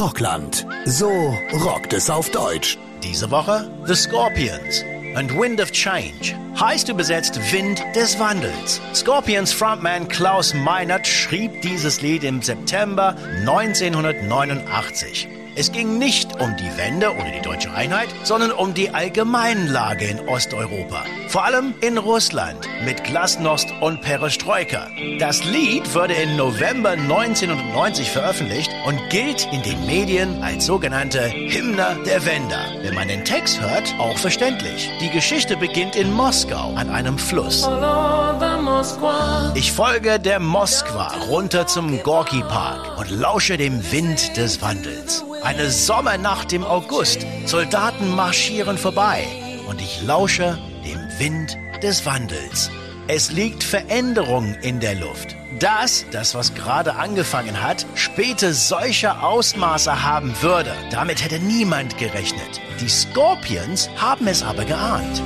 Rockland. So rockt es auf Deutsch. Diese Woche The Scorpions and Wind of Change. Heißt übersetzt Wind des Wandels. Scorpions Frontman Klaus Meinert schrieb dieses Lied im September 1989. Es ging nicht um die Wende oder die deutsche Einheit, sondern um die Allgemeinlage in Osteuropa. Vor allem in Russland mit Glasnost und Perestroika. Das Lied wurde im November 1990 veröffentlicht und gilt in den Medien als sogenannte Hymne der Wender. Wenn man den Text hört, auch verständlich. Die Geschichte beginnt in Moskau an einem Fluss. Ich folge der Moskwa runter zum Gorki Park und lausche dem Wind des Wandels. Eine Sommernacht im August. Soldaten marschieren vorbei und ich lausche dem Wind des Wandels. Es liegt Veränderung in der Luft. Das, was gerade angefangen hat, später solche Ausmaße haben würde. Damit hätte niemand gerechnet. Die Scorpions haben es aber geahnt.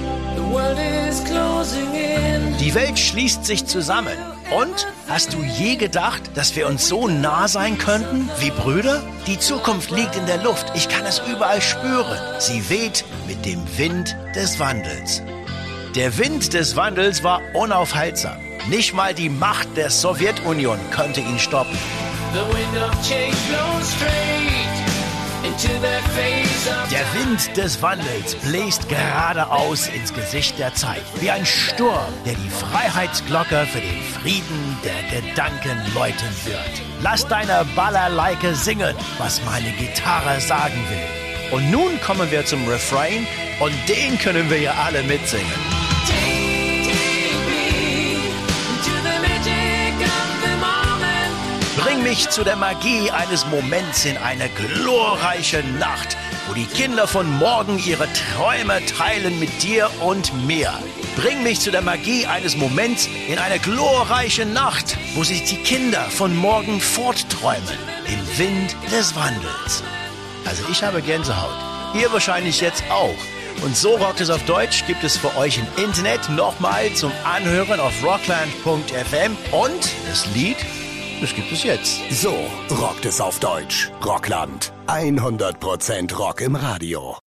Die Welt schließt sich zusammen. Und? Hast du je gedacht, dass wir uns so nah sein könnten wie Brüder? Die Zukunft liegt in der Luft. Ich kann es überall spüren. Sie weht mit dem Wind des Wandels. Der Wind des Wandels war unaufhaltsam. Nicht mal die Macht der Sowjetunion konnte ihn stoppen. Der Wind des Wandels bläst geradeaus ins Gesicht der Zeit, wie ein Sturm, der die Freiheitsglocke für den Frieden der Gedanken läuten wird. Lass deine Balalaike singen, was meine Gitarre sagen will. Und nun kommen wir zum Refrain und den können wir ja alle mitsingen. Bring mich zu der Magie eines Moments in eine glorreiche Nacht, wo die Kinder von morgen ihre Träume teilen mit dir und mir. Bring mich zu der Magie eines Moments in eine glorreiche Nacht, wo sich die Kinder von morgen fortträumen, im Wind des Wandels. Also ich habe Gänsehaut. Ihr wahrscheinlich jetzt auch. Und so rockt es auf Deutsch gibt es für euch im Internet nochmal zum Anhören auf rockland.fm und das Lied, das gibt es jetzt. So rockt es auf Deutsch. Rockland. 100% Rock im Radio.